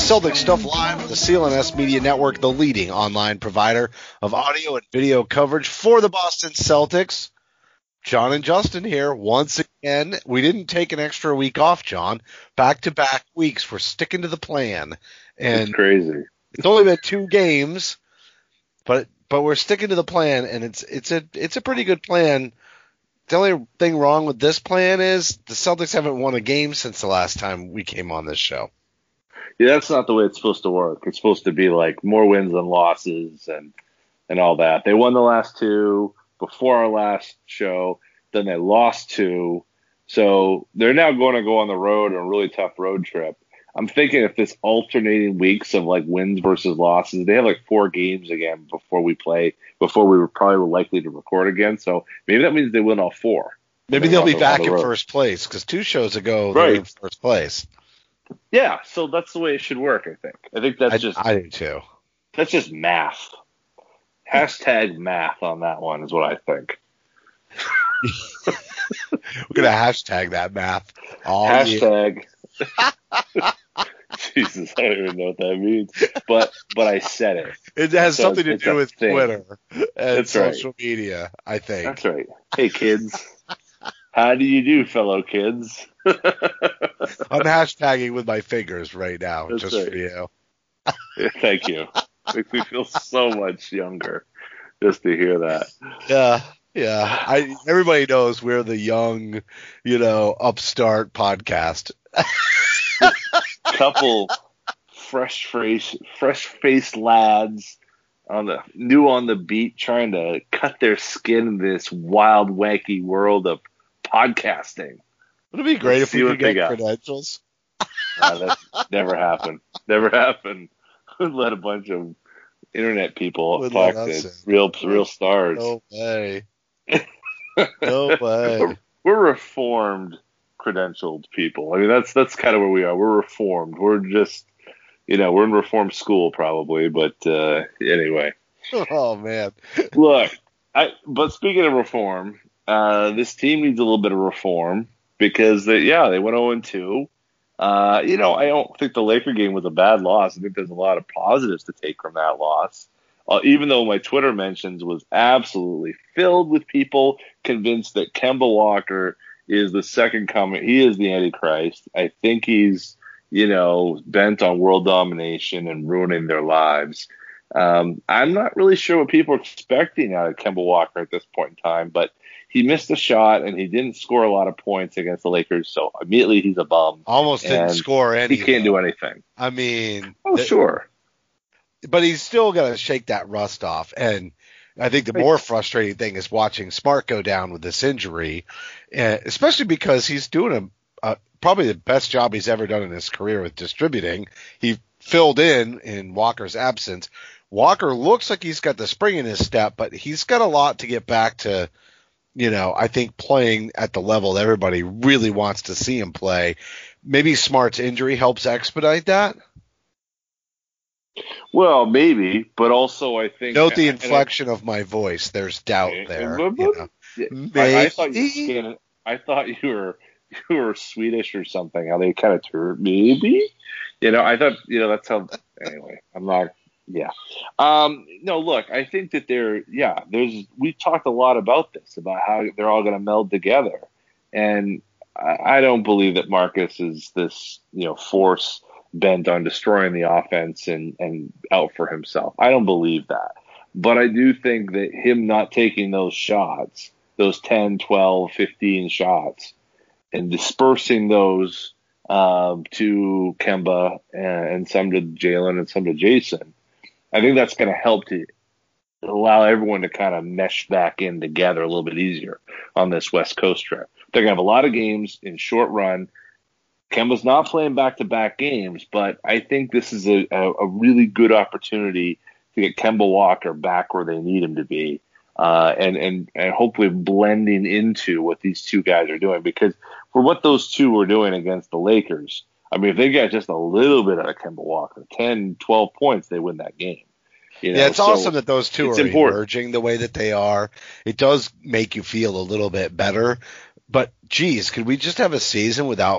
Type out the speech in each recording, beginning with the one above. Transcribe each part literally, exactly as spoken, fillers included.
Celtics Stuff Live on the C L N S Media Network, the leading online provider of audio and video coverage for the Boston Celtics. John and Justin here once again. We didn't take an extra week off, John. Back-to-back weeks. We're sticking to the plan. And it's crazy. It's only been two games, but but we're sticking to the plan, and it's it's a it's a pretty good plan. The only thing wrong with this plan is the Celtics haven't won a game since the last time we came on this show. Yeah, that's not the way it's supposed to work. It's supposed to be like more wins than losses and and all that. They won the last two before our last show, then they lost two. So they're now going to go on the road on a really tough road trip. I'm thinking if this alternating weeks of like wins versus losses, they have like four games again before we play, before we were probably likely to record again. So maybe that means they win all four. Maybe they'll be back in first place because two shows ago they were in first place. Yeah, so that's the way it should work, I think. I think that's I, just I do too. That's just math. Hashtag math on that one is what I think. We're gonna hashtag that math. All hashtag. Jesus, I don't even know what that means. But but I said it. It has so something to do with thing. Twitter and that's social right. media, I think. That's right. Hey kids. How do you do, fellow kids? I'm hashtagging with my fingers right now, That's just right. for you. Yeah, thank you. Makes me feel so much younger just to hear that. Yeah, yeah. I everybody knows we're the young, you know, upstart podcast. Couple fresh face, fresh faced lads on the new on the beat, trying to cut their skin in this wild, wacky world of podcasting. Would it be great Let's if we could get got. credentials? Uh, that's never happened. Never happened. Would let a bunch of internet people Would talk let us to in. real, real stars. No way. No way. We're, we're reformed, credentialed people. I mean, that's that's kind of where we are. We're reformed. We're just, you know, we're in reform school probably, but uh, anyway. Oh man. Look, I. But speaking of reform, uh, this team needs a little bit of reform because they, yeah, they went oh and two. Uh, you know, I don't think the Laker game was a bad loss. I think there's a lot of positives to take from that loss. Uh, even though my Twitter mentions was absolutely filled with people convinced that Kemba Walker is the second coming. He is the Antichrist. I think he's, you know, bent on world domination and ruining their lives. Um, I'm not really sure what people are expecting out of Kemba Walker at this point in time, but he missed a shot and he didn't score a lot of points against the Lakers, so immediately he's a bum. Almost didn't score any. He can't though. do anything. I mean, oh th- sure, but he's still got to shake that rust off. And I think the more frustrating thing is watching Smart go down with this injury, uh, especially because he's doing a, a probably the best job he's ever done in his career with distributing. He filled in in Walker's absence. Walker looks like he's got the spring in his step, but he's got a lot to get back to. You know, I think playing at the level that everybody really wants to see him play. Maybe Smart's injury helps expedite that. Well, maybe, but also I think note the inflection I, of my voice. There's doubt there. You know. I, I thought you were I thought you were you were Swedish or something. How they kind of turned maybe. You know, I thought you know that's how. Anyway, I'm not. Yeah. Um, no, look, I think that they're, yeah, there's, we talked a lot about this, about how they're all going to meld together. And I, I don't believe that Marcus is this, you know, force bent on destroying the offense and, and out for himself. I don't believe that. But I do think that him not taking those shots, those ten, twelve, fifteen shots, and dispersing those um, to Kemba and, and some to Jalen and some to Jason, I think that's going to help to allow everyone to kind of mesh back in together a little bit easier on this West Coast trip. They're going to have a lot of games in short run. Kemba's not playing back-to-back games, but I think this is a, a, a really good opportunity to get Kemba Walker back where they need him to be, uh, and, and, and hopefully blending into what these two guys are doing. Because for what those two were doing against the Lakers, I mean, if they got just a little bit out of Kemba Walker, ten, twelve points, they win that game. You know? Yeah, it's so awesome that those two are important. emerging the way that they are. It does make you feel a little bit better. But, geez, could we just have a season without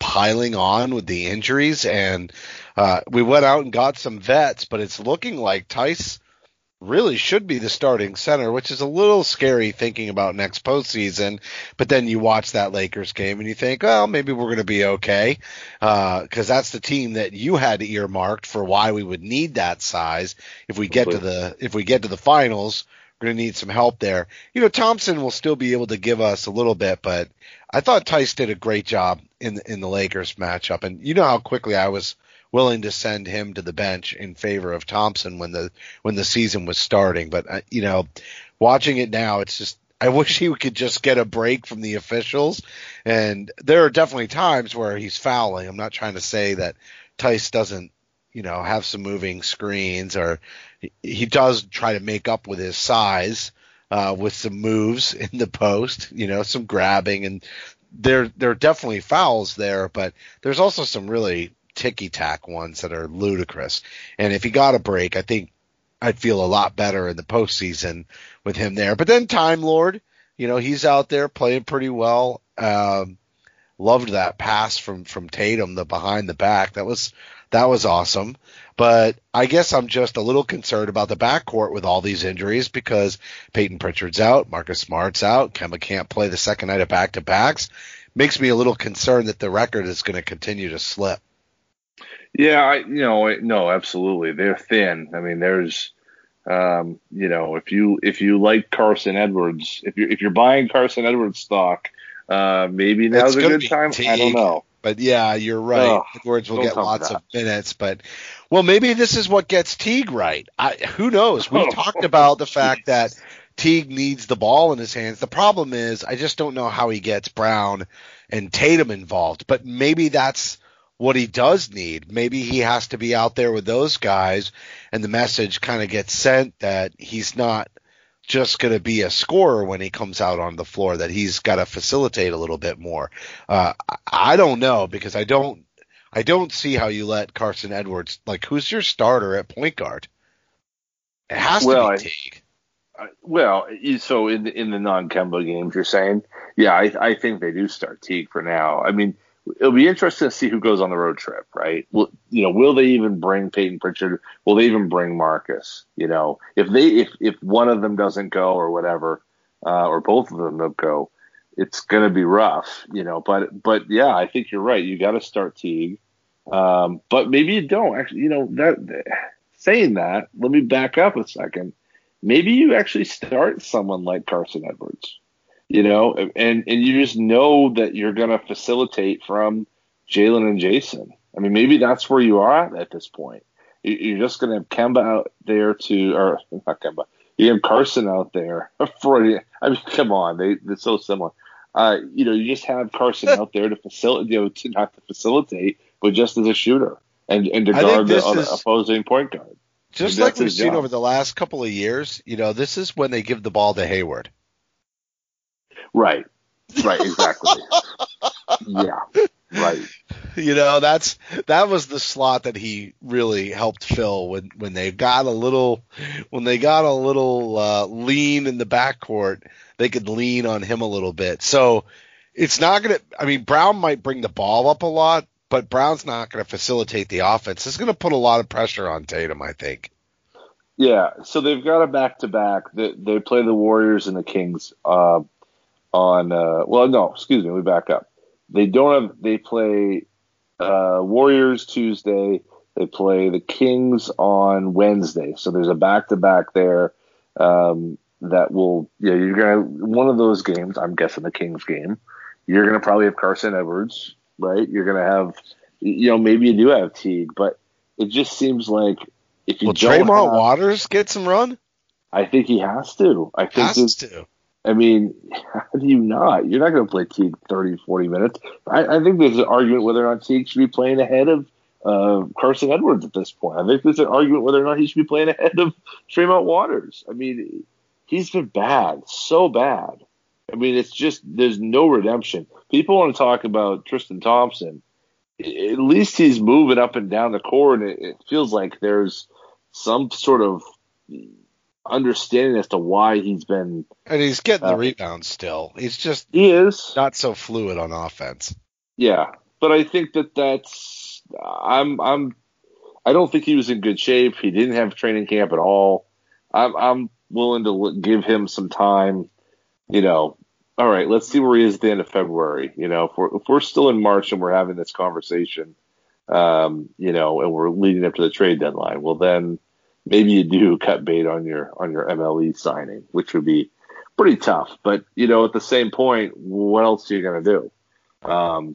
piling on with the injuries, and uh, we went out and got some vets, but it's looking like Tice really should be the starting center, which is a little scary thinking about next postseason. But then you watch that Lakers game and you think, well, maybe we're going to be okay, because uh, that's the team that you had earmarked for why we would need that size if we get to the if we get to the finals. We're going to need some help there. You know, Thompson will still be able to give us a little bit, but I thought Tice did a great job in in the Lakers matchup, and you know how quickly I was willing to send him to the bench in favor of Thompson when the when the season was starting. But uh, you know, watching it now, it's just I wish he could just get a break from the officials. And there are definitely times where he's fouling. I'm not trying to say that Tice doesn't, you know, have some moving screens, or he, he does try to make up with his size uh, with some moves in the post, you know, some grabbing, and there there are definitely fouls there, but there's also some really ticky-tack ones that are ludicrous. And if he got a break, I think I'd feel a lot better in the postseason with him there. But then Time Lord, you know, he's out there playing pretty well. Um, loved that pass from, from Tatum, the behind the back. That was that was awesome. But I guess I'm just a little concerned about the backcourt with all these injuries, because Peyton Pritchard's out, Marcus Smart's out, Kemba can't play the second night of back-to-backs. Makes me a little concerned that the record is going to continue to slip. Yeah, I, you know, no, absolutely. They're thin. I mean, there's, um, you know, if you if you like Carson Edwards, if you're if you're buying Carson Edwards stock, uh, maybe now's a good time. Teague, I don't know. But yeah, you're right. Ugh, Edwards will get lots of minutes, but well, maybe this is what gets Teague right. I, who knows? We talked about the fact that Teague needs the ball in his hands. The problem is, I just don't know how he gets Brown and Tatum involved. But maybe that's what he does need. Maybe he has to be out there with those guys, and the message kind of gets sent that he's not just going to be a scorer when he comes out on the floor, that he's got to facilitate a little bit more. Uh, I don't know, because I don't, I don't see how you let Carson Edwards, like, who's your starter at point guard? It has well, to be Teague. I, well, so in the, in the non-Kemba games, you're saying, yeah, I, I think they do start Teague for now. I mean, it'll be interesting to see who goes on the road trip, right? Will, you know, will they even bring Peyton Pritchard? Will they even bring Marcus? You know, if they if if one of them doesn't go or whatever, uh, or both of them don't go, it's going to be rough, you know. But but yeah, I think you're right. You got to start Teague, um, but maybe you don't actually. You know, that saying that, let me back up a second. Maybe you actually start someone like Carson Edwards. You know, and, and you just know that you're going to facilitate from Jalen and Jason. I mean, maybe that's where you are at at this point. You're just going to have Kemba out there to, or not Kemba, you have Carson out there for, I mean, come on, they, they're so similar. Uh, you know, you just have Carson out there to facilitate, you know, to not to facilitate, but just as a shooter and, and to guard the other opposing point guard. Just like we've seen over the last couple of years, you know, this is when they give the ball to Hayward. Right. Right. Exactly. Yeah. Right. You know, that's that was the slot that he really helped fill when, when they got a little when they got a little uh, lean in the backcourt. They could lean on him a little bit. So it's not going to. I mean, Brown might bring the ball up a lot, but Brown's not going to facilitate the offense. It's going to put a lot of pressure on Tatum, I think. Yeah. So they've got a back to back. They they play the Warriors and the Kings. Uh, On uh, well, no, excuse me. We back up. They don't have. They play uh, Warriors Tuesday. They play the Kings on Wednesday. So there's a back to back there um, that will. Yeah, you're gonna one of those games. I'm guessing the Kings game. You're gonna probably have Carson Edwards, right? You're gonna have. You know, maybe you do have Teague, but it just seems like if you will don't Tremont have, Waters get some run? I think he has to. I think has to. I mean, how do you not? You're not going to play Teague thirty, forty minutes. I, I think there's an argument whether or not Teague should be playing ahead of uh, Carson Edwards at this point. I think there's an argument whether or not he should be playing ahead of Tremont Waters. I mean, he's been bad, so bad. I mean, it's just there's no redemption. People want to talk about Tristan Thompson. At least he's moving up and down the court, and it, it feels like there's some sort of understanding as to why he's been, and he's getting uh, the rebounds still. He's just he is not so fluid on offense. Yeah, but I think that that's I'm I'm I don't think he was in good shape. He didn't have training camp at all. I'm I'm willing to give him some time. You know, all right, let's see where he is at the end of February. You know, if we're if we're still in March and we're having this conversation, um, you know, and we're leading up to the trade deadline, well then maybe you do cut bait on your on your M L E signing, which would be pretty tough. But you know, at the same point, what else are you going to do? Um,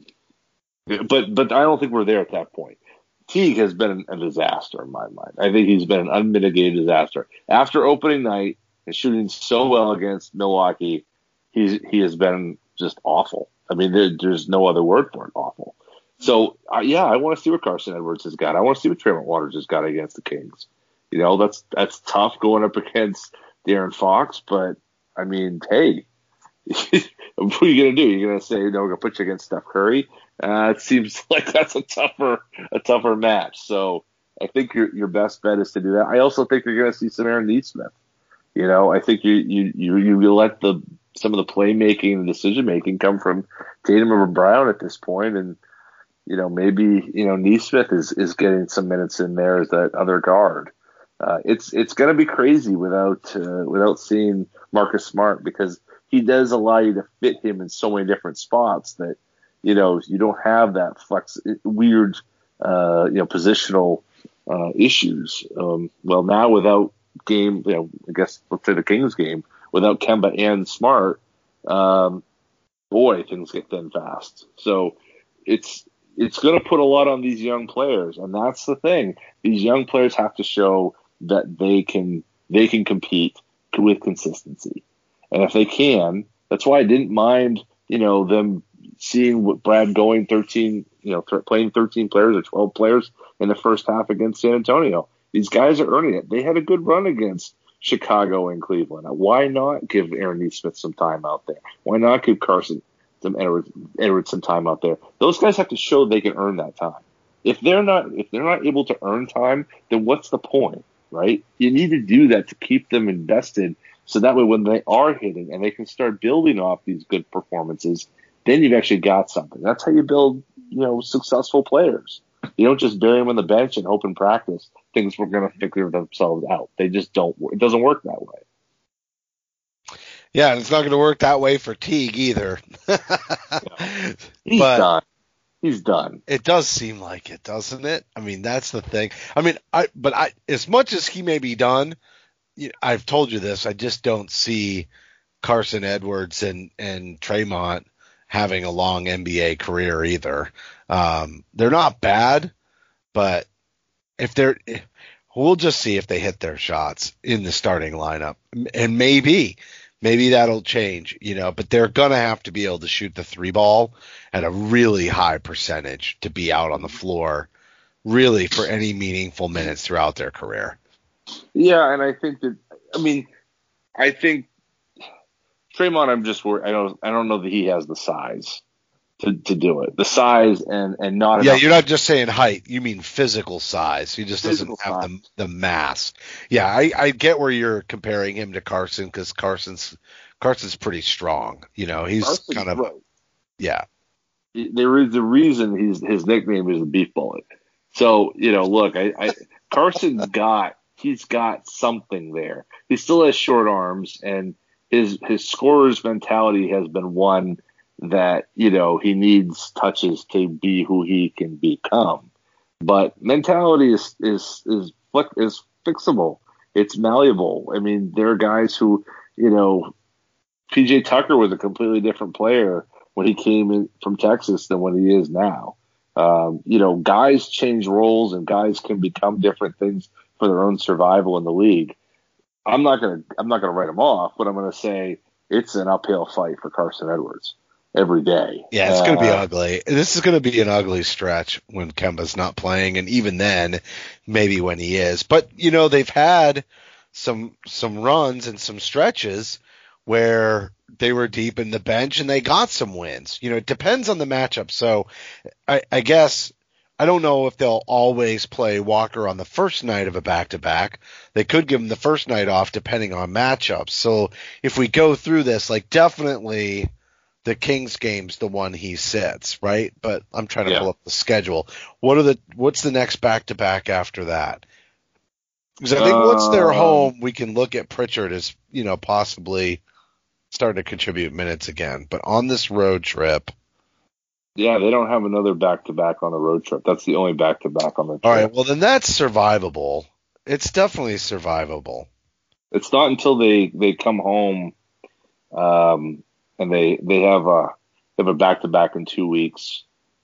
but but I don't think we're there at that point. Teague has been a disaster in my mind. I think he's been an unmitigated disaster. After opening night and shooting so well against Milwaukee, he's he has been just awful. I mean, there, there's no other word for it, awful. So, uh, yeah, I want to see what Carson Edwards has got. I want to see what Tremont Waters has got against the Kings. You know, that's that's tough going up against De'Aaron Fox, but, I mean, hey, what are you going to do? You're going to say, no, we're going to put you against Steph Curry? Uh, it seems like that's a tougher a tougher match. So I think your your best bet is to do that. I also think you're going to see some Aaron Nesmith. You know, I think you you you you let the some of the playmaking and decision making come from Tatum or Brown at this point, and you know maybe you know Nesmith is is getting some minutes in there as that other guard. Uh, it's it's going to be crazy without uh, without seeing Marcus Smart, because he does allow you to fit him in so many different spots that. You know, you don't have that flex, weird, uh, you know, positional uh, issues. Um, well, now without game, you know, I guess let's say the Kings game, without Kemba and Smart, um, boy, things get thin fast. So it's it's going to put a lot on these young players, and that's the thing. These young players have to show that they can they can compete with consistency, and if they can, that's why I didn't mind, you know, them. Seeing what Brad going thirteen, you know, th- playing thirteen players or twelve players in the first half against San Antonio. These guys are earning it. They had a good run against Chicago and Cleveland. Why not give Aaron Nesmith some time out there? Why not give Carson some Edwards, Edwards some time out there? Those guys have to show they can earn that time. If they're not, if they're not able to earn time, then what's the point, right? You need to do that to keep them invested, so that way when they are hitting and they can start building off these good performances, then you've actually got something. That's how you build, you know, successful players. You don't just bury them on the bench and hope in practice things were going to figure themselves out. They just don't. It doesn't work that way. Yeah, and it's not going to work that way for Teague either. Yeah. He's but done. He's done. It does seem like it, doesn't it? I mean, that's the thing. I mean, I but I as much as he may be done, you know, I've told you this. I just don't see Carson Edwards and and Tremont having a long N B A career either. Um, they're not bad, but if they're, we'll just see if they hit their shots in the starting lineup, and maybe, maybe that'll change, you know, but they're going to have to be able to shoot the three ball at a really high percentage to be out on the floor really for any meaningful minutes throughout their career. Yeah. And I think that, I mean, I think, Tremont, I'm just worried. I don't. I don't know that he has the size to, to do it. The size and, and not. Yeah, enough. You're not just saying height. You mean physical size. He just physical doesn't have size. the the mass. Yeah, I, I get where you're comparing him to Carson, because Carson's Carson's pretty strong. You know, he's Carson's kind of right. Yeah. There is a reason he's his nickname is the Beef Bullet. So you know, look, I, I Carson's got he's got something there. He still has short arms, and His his scorer's mentality has been one that, you know, he needs touches to be who he can become. But mentality is is is is fixable. It's malleable. I mean, there are guys who, you know, P J Tucker was a completely different player when he came in from Texas than what he is now. Um, you know, guys change roles and guys can become different things for their own survival in the league. I'm not gonna I'm not gonna write him off, but I'm gonna say it's an uphill fight for Carson Edwards every day. Yeah, it's uh, gonna be ugly. This is gonna be an ugly stretch when Kemba's not playing, and even then, maybe when he is. But you know, they've had some some runs and some stretches where they were deep in the bench and they got some wins. You know, it depends on the matchup. So I, I guess. I don't know if they'll always play Walker on the first night of a back-to-back. They could give him the first night off depending on matchups. So if we go through this, like definitely the Kings game's the one he sits, right? But I'm trying to Yeah. pull up the schedule. What are the what's the next back to back after that? Because I think once they're Um, home, we can look at Pritchard as, you know, possibly starting to contribute minutes again. But on this road trip, Yeah, they don't have another back-to-back on the road trip. That's the only back-to-back on the trip. all right, well then that's survivable. It's definitely survivable. It's not until they, they come home um, and they they have a they have a back-to-back in two weeks.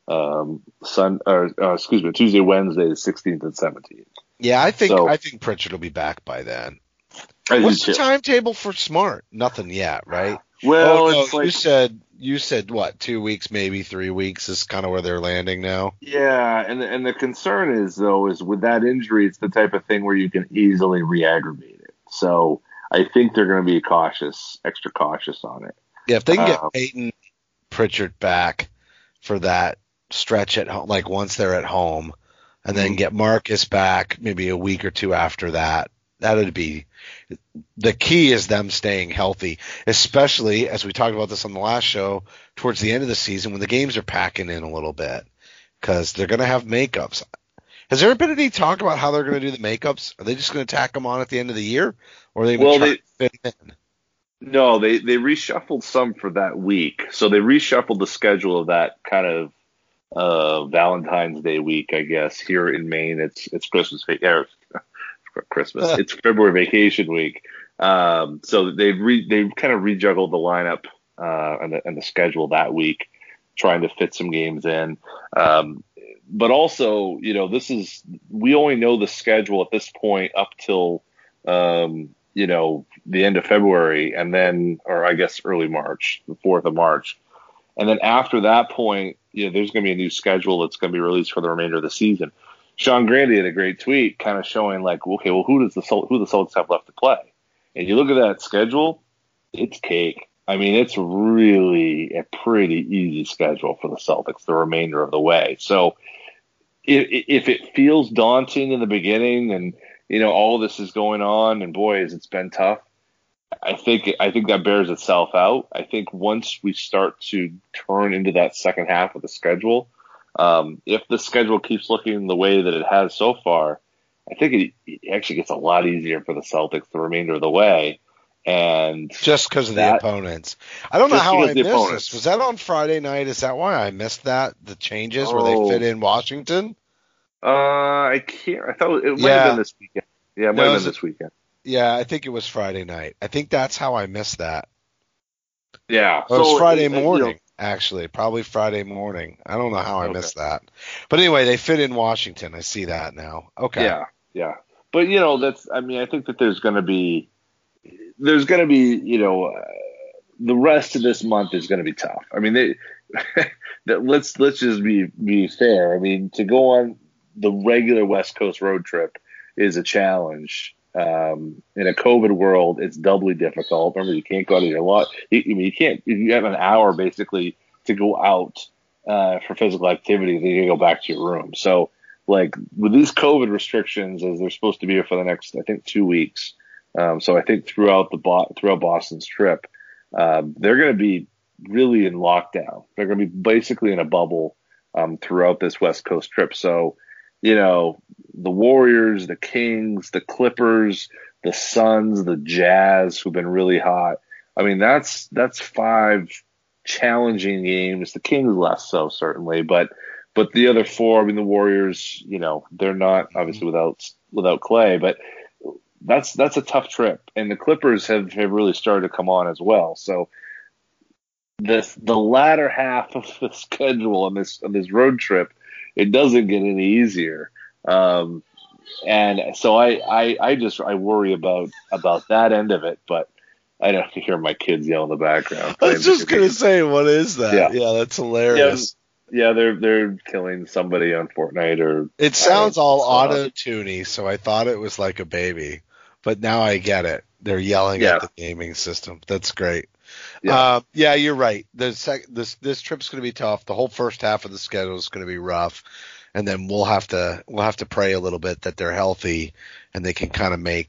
Um, Sun or uh, excuse me, Tuesday, Wednesday, the sixteenth and seventeenth. Yeah, I think So- I think Pritchard will be back by then. I do What's the too. timetable for Smart? Nothing yet, right? Well, oh, no, it's like you said you said what? Two weeks, maybe three weeks is kind of where they're landing now. yeah, and the, and the concern is though is with that injury, it's the type of thing where you can easily re-aggravate it. So I think they're going to be cautious, extra cautious on it. Yeah, if they can get Uh, Peyton Pritchard back for that stretch at home, like once they're at home, and then Mhm. get Marcus back maybe a week or two after that, that would be the key is them staying healthy, especially as we talked about this on the last show towards the end of the season when the games are packing in a little bit because they're going to have makeups. Has there been any talk about how they're going to do the makeups? Are they just going to tack them on at the end of the year, or are they going Well, to try they- to fit them in? No, they they reshuffled some for that week. So they reshuffled the schedule of that kind of uh, Valentine's Day week, I guess. Here in Maine, it's it's Christmas vac- er, Christmas. It's February vacation week. Um, so they re, they kind of rejuggled the lineup uh, and the and the schedule that week, trying to fit some games in. Um, but also, you know, this is we only know the schedule at this point up till um, you know the end of February, and then, or I guess early March, the fourth of March, and then after that point, you know, there's going to be a new schedule that's going to be released for the remainder of the season. Sean Grandy had a great tweet, kind of showing like, okay, well, who does the Celt- who the Celtics have left to play? And you look at that schedule, it's cake. I mean, it's really a pretty easy schedule for the Celtics the remainder of the way. So if, if it feels daunting in the beginning, and you know all this is going on, and boy, has it's been tough. I think I think that bears itself out. I think once we start to turn into that second half of the schedule, um, if the schedule keeps looking the way that it has so far, I think it, it actually gets a lot easier for the Celtics the remainder of the way. And Just because of the that- opponents. I don't know Just how because I of the missed opponents. this. Was that on Friday night? Is that why I missed that? The changes where Oh. they fit in Washington? uh, I can't. I thought it might Yeah. have been this weekend. Yeah, it might No, have is been it- this weekend. Yeah, I think it was Friday night. I think that's how I missed that. Yeah, Or it was so, Friday uh, you know, morning, actually. Probably Friday morning. I don't know how I Okay. missed that. But anyway, they fit in Washington. I see that now. Okay. Yeah, yeah. But you know, that's. I mean, I think that there's going to be, there's going to be, you know, uh, the rest of this month is going to be tough. I mean, they. that let's let's just be be fair. I mean, to go on the regular West Coast road trip is a challenge. Um, in a COVID world, it's doubly difficult. Remember, you can't go out of your lot. You, I mean, you can't. You have an hour basically to go out uh, for physical activity. Then you go back to your room. So, like with these COVID restrictions, as they're supposed to be for the next, I think, two weeks. Um, so I think throughout the Bo- throughout Boston's trip, um, they're going to be really in lockdown. They're going to be basically in a bubble um, throughout this West Coast trip. So, you know, the Warriors, the Kings, the Clippers, the Suns, the Jazz, who've been really hot. I mean, that's that's five challenging games. The Kings less so, certainly, but but the other four, I mean, the Warriors, you know, they're not obviously without without Clay, but that's that's a tough trip. And the Clippers have, have really started to come on as well. So this the latter half of the schedule on this on this road trip, it doesn't get any easier. Um, and so I, I, I just I worry about about that end of it, but I don't have to hear my kids yell in the background. I was just going to say, what is that? Yeah. Yeah, that's hilarious. Yeah, they're they're killing somebody on Fortnite, or It sounds all so- auto-tuney, so I thought it was like a baby. But now I get it. They're yelling Yeah. at the gaming system. That's great. Yeah. Uh, yeah, you're right. The sec- this this trip's going to be tough. The whole first half of the schedule is going to be rough, and then we'll have to we'll have to pray a little bit that they're healthy and they can kind of make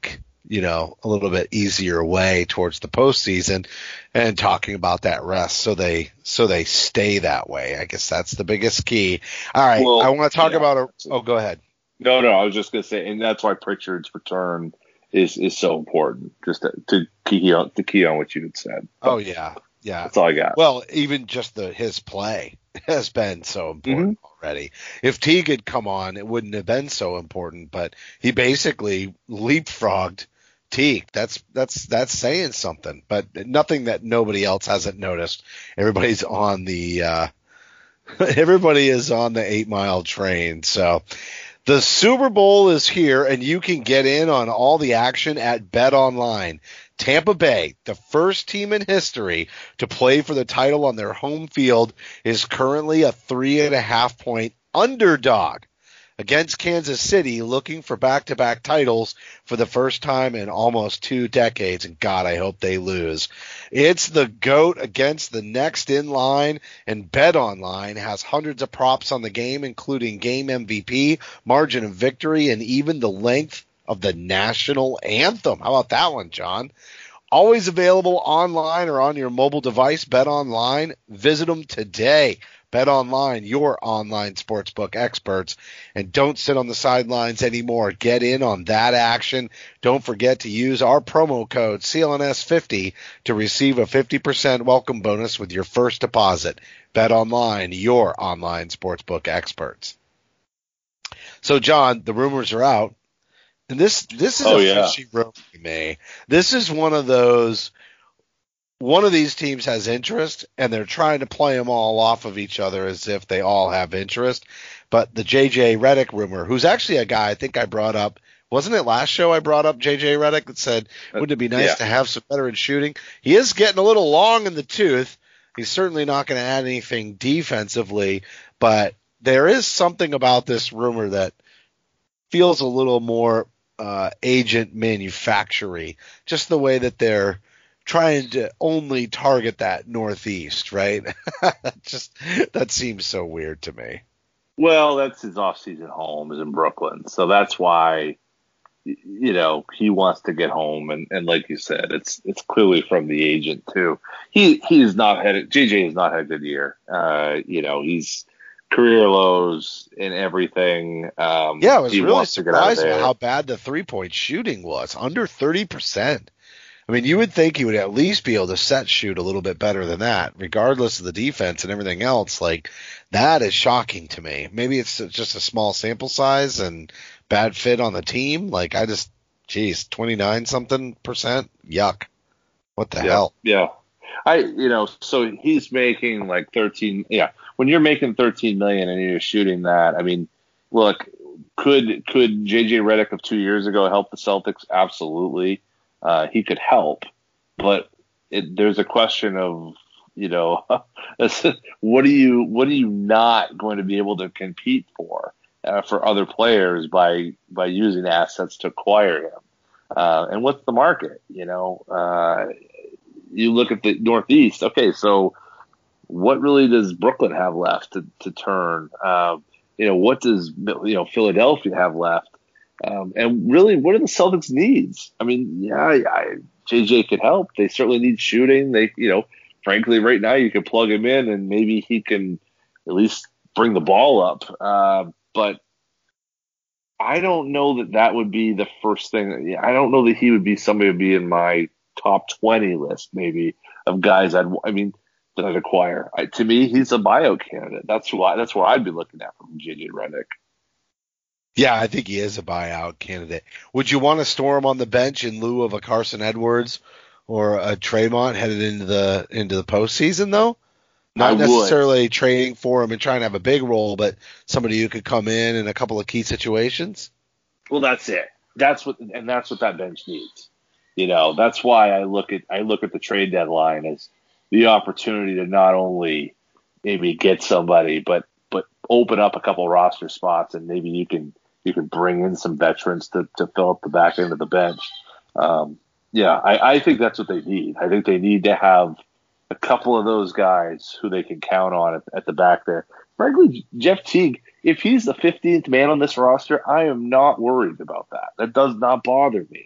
you know, a little bit easier way towards the postseason, and talking about that rest so they so they stay that way. I guess that's the biggest key. All right, Well, I want to talk yeah, about a, oh, go ahead. No, no, I was just gonna say, and that's why Pritchard's return is is so important. Just to, to key on to key on what you had said. Oh yeah, yeah. That's all I got. Well, even just the his play has been so important mm-hmm. already. If Teague had come on, it wouldn't have been so important. But he basically leapfrogged Teague. That's that's that's saying something. But nothing that nobody else hasn't noticed. Everybody's on the uh, everybody is on the eight mile train. So. The Super Bowl is here, and you can get in on all the action at BetOnline. Tampa Bay, the first team in history to play for the title on their home field, is currently a three and a half point underdog against Kansas City, looking for back-to-back titles for the first time in almost two decades. And God, I hope they lose. It's the GOAT against the next in line, and BetOnline has hundreds of props on the game, including game M V P, margin of victory, and even the length of the national anthem. How about that one, John? Always available online or on your mobile device. BetOnline. Visit them today. BetOnline, your online sportsbook experts. And don't sit on the sidelines anymore. Get in on that action. Don't forget to use our promo code C L N S fifty to receive a fifty percent welcome bonus with your first deposit. BetOnline, your online sportsbook experts. So, John, the rumors are out. And this this is oh, a yeah. fishy rumor to me. This is one of those – one of these teams has interest, and they're trying to play them all off of each other as if they all have interest. But the J J Redick rumor, who's actually a guy I think I brought up, wasn't it last show I brought up J J Redick that said, wouldn't it be nice yeah. to have some veteran shooting? He is getting a little long in the tooth. He's certainly not going to add anything defensively, but there is something about this rumor that feels a little more uh, agent manufacturing, just the way that they're trying to only target that Northeast, right? that just that seems so weird to me. Well, that's his off-season home is in Brooklyn, so that's why you know he wants to get home. And, and like you said, it's it's clearly from the agent too. He he's not had J J has not had a good year. Uh, you know he's career lows in everything. Um, yeah, I was really surprised at how bad the three-point shooting was, under thirty percent. I mean, you would think he would at least be able to set shoot a little bit better than that, regardless of the defense and everything else. Like, that is shocking to me. Maybe it's just a small sample size and bad fit on the team. Like, I just, geez, twenty-nine something percent? Yuck. What the yeah, hell? Yeah. I, you know, so he's making like thirteen. Yeah. When you're making thirteen million and you're shooting that, I mean, look, could, could J J Redick of two years ago help the Celtics? Absolutely. Uh, he could help, but it, there's a question of, you know, what are you, what are you not going to be able to compete for, uh, for other players by, by using assets to acquire him? Uh, and what's the market? You know, uh, you look at the Northeast. Okay. So what really does Brooklyn have left to, to turn? Uh, you know, what does, you know, Philadelphia have left? Um, and really, what are the Celtics' needs? I mean, yeah, I, J J could help. They certainly need shooting. They, you know, frankly, right now you could plug him in and maybe he can at least bring the ball up. Uh, but I don't know that that would be the first thing. I don't know that he would be somebody who would be in my top twenty list, maybe, of guys I'd, I mean, that I'd acquire. I, to me, he's a buyout candidate. That's why. That's what I'd be looking at from J J Redick. Yeah, I think he is a buyout candidate. Would you want to store him on the bench in lieu of a Carson Edwards or a Tremont headed into the into the postseason, though? Not I necessarily would. trading for him and trying to have a big role, but somebody who could come in in a couple of key situations. Well, that's it. That's what, and that's what that bench needs. You know, that's why I look at I look at the trade deadline as the opportunity to not only maybe get somebody, but but open up a couple roster spots, and maybe you can. You can bring in some veterans to, to fill up the back end of the bench. Um, yeah, I, I think that's what they need. I think they need to have a couple of those guys who they can count on at, at the back there. Frankly, Jeff Teague, if he's the fifteenth man on this roster, I am not worried about that. That does not bother me.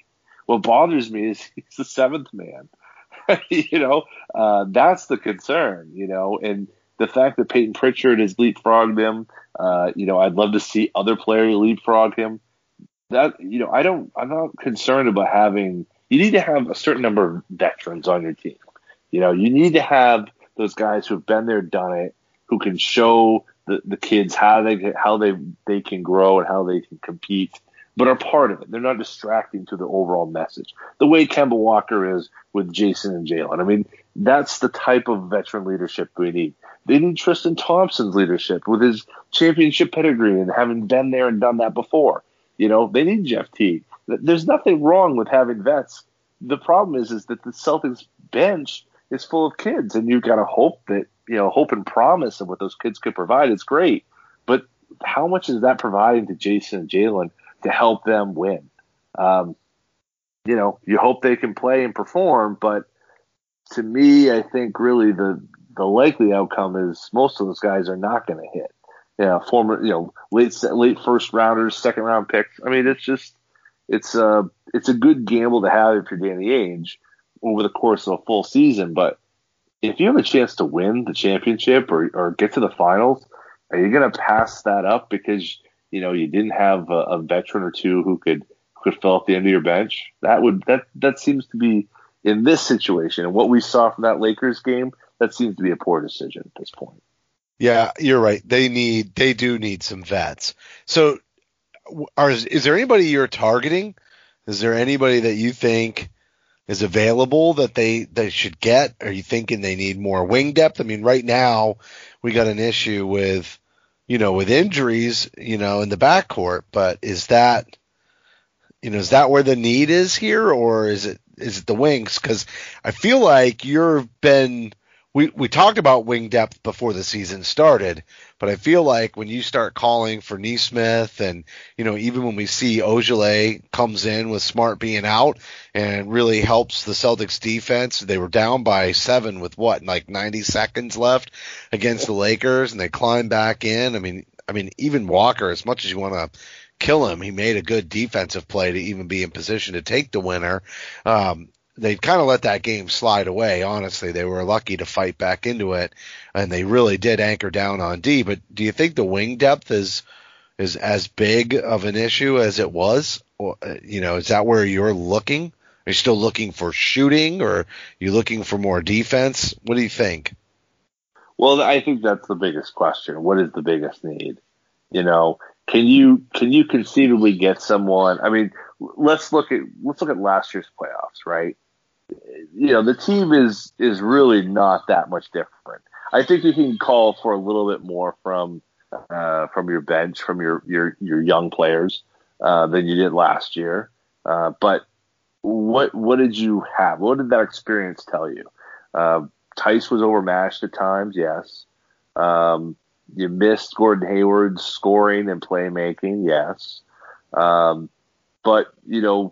What bothers me is he's the seventh man. you know, uh, that's the concern, you know, and the fact that Peyton Pritchard has leapfrogged him, uh, you know, I'd love to see other players leapfrog him. That, you know, I don't, I'm not concerned about having, you need to have a certain number of veterans on your team. You know, you need to have those guys who have been there, done it, who can show the, the kids how they, how they, they can grow and how they can compete, but are part of it. They're not distracting to the overall message. The way Kemba Walker is with Jason and Jalen. I mean, that's the type of veteran leadership we need. They need Tristan Thompson's leadership with his championship pedigree and having been there and done that before. You know, they need Jeff Teague. There's nothing wrong with having vets. The problem is, is that the Celtics bench is full of kids, and you've got to hope that, you know, hope and promise of what those kids could provide is great. But how much is that providing to Jason and Jalen to help them win? Um, you know, you hope they can play and perform, but to me, I think really the the likely outcome is most of those guys are not going to hit. Yeah, former, you know, late late first rounders, second round picks. I mean, it's just it's a it's a good gamble to have if you're Danny Ainge over the course of a full season. But if you have a chance to win the championship or or get to the finals, are you going to pass that up because you know you didn't have a, a veteran or two who could could fill up the end of your bench? That would that that seems to be in this situation and what we saw from that Lakers game. That seems to be a poor decision at this point. Yeah, you're right. They need, they do need some vets. So, are is there anybody you're targeting? Is there anybody that you think is available that they they should get? Are you thinking they need more wing depth? I mean, right now we got an issue with, you know, with injuries, you know, in the backcourt. But is that, you know, is that where the need is here, or is it is it the wings? Because I feel like you've been We we talked about wing depth before the season started, but I feel like when you start calling for Nesmith and, you know, even when we see Ojale comes in with Smart being out and really helps the Celtics defense, they were down by seven with what, like ninety seconds left against the Lakers, and they climbed back in. I mean, I mean, even Walker, as much as you want to kill him, he made a good defensive play to even be in position to take the winner. Um, They kind of let that game slide away. Honestly, they were lucky to fight back into it, and they really did anchor down on D. But do you think the wing depth is is as big of an issue as it was? Or, you know, is that where you're looking? Are you still looking for shooting, or are you looking for more defense? What do you think? Well, I think that's the biggest question. What is the biggest need? You know, can you can you conceivably get someone? I mean, let's look at let's look at last year's playoffs, right? You know, the team is is really not that much different. I think you can call for a little bit more from uh, from your bench, from your your your young players uh, than you did last year. Uh, but what what did you have? What did that experience tell you? Uh, Tice was overmatched at times, yes. Um, you missed Gordon Hayward's scoring and playmaking, yes. Um, but you know,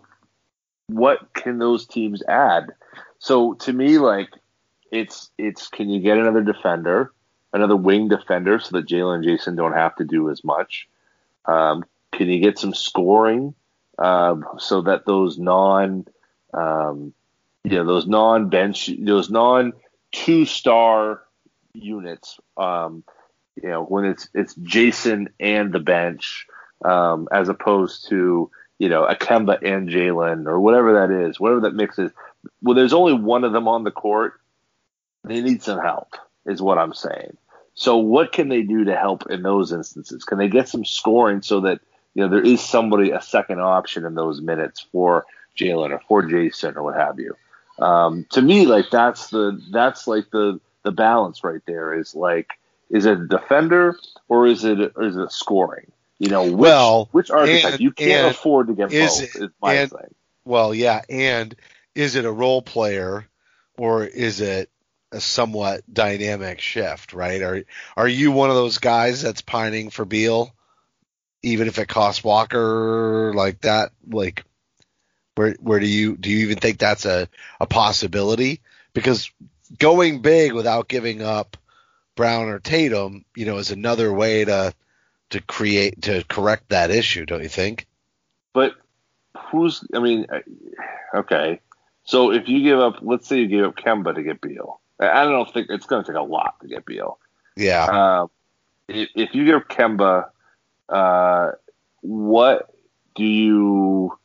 what can those teams add? So to me, like, it's it's can you get another defender, another wing defender, so that Jalen and Jason don't have to do as much? Um, can you get some scoring uh, so that those non, um, you know, those non bench, those non two star units, um, you know, when it's it's Jason and the bench, um, as opposed to, you know, a Kemba and Jalen or whatever that is, whatever that mix is. Well, there's only one of them on the court. They need some help, is what I'm saying. So what can they do to help in those instances? Can they get some scoring so that, you know, there is somebody, a second option in those minutes for Jalen or for Jason or what have you? Um, to me, like, that's the, that's like the, the balance right there is like, is it a defender or is it, or is it scoring? You know, which, well, which archetype? and, you can't and afford to get is both, it, is my and, thing. Well, yeah, and is it a role player or is it a somewhat dynamic shift, right? Are are you one of those guys that's pining for Beal, even if it costs Walker like that? Like, where where do you do you even think that's a, a possibility? Because going big without giving up Brown or Tatum, you know, is another way to to create to correct that issue, don't you think? But who's? I mean, Okay. So if you give up, let's say you give up Kemba to get Beal. I don't think it's going to take a lot to get Beal. Yeah. Uh, if, if you give Kemba, uh, what do you?